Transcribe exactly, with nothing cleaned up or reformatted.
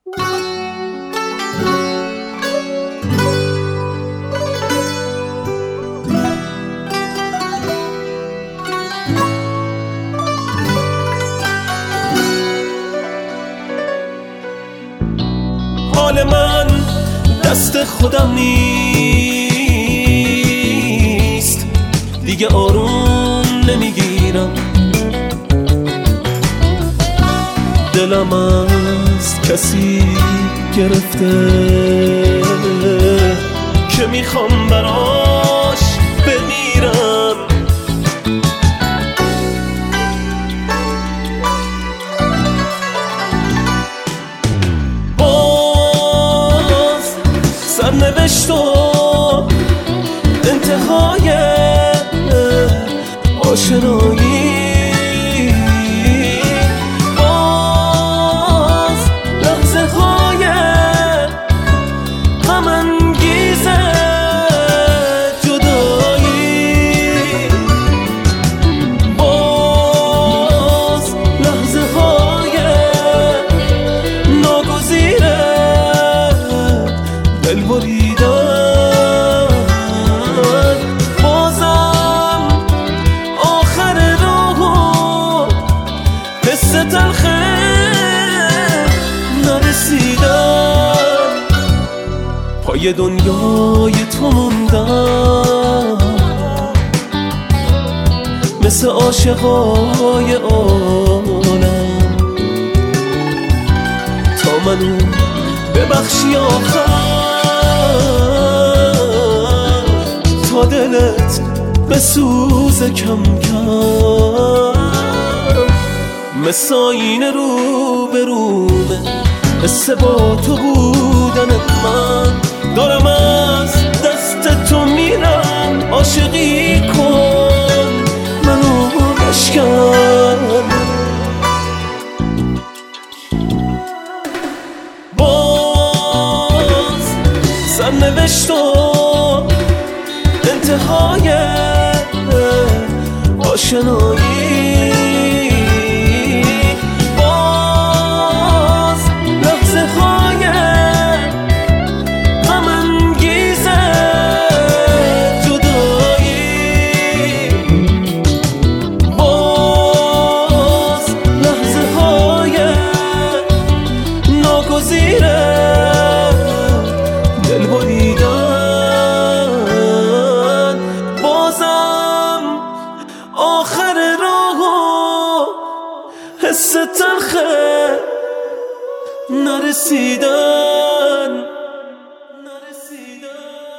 حال من دست خودم نیست، دیگه آروم نمیگیرم. دلم از کسی گرفته که میخوام براش بمیرم. باز سرنوشت و انتهای آشنایی، بازم آخر راهو حس تلخه نرسیدم. پای دنیای تو موندم مثل عاشقای عالم، تا منو ببخشی آخر، تا دلت بسوزه کم کم. مثل آینه رو به رومه حس با تو بودنت، من دارم از دست تو میرم. عاشقی کن منو بشکن. باز سرنوشت و انتهای آشنایی، باز لحظه های غم انگیز جدایی، باز لحظه های ناگزیر دل بریدن. بازم آخر راهو حس تلخه نرسیدن.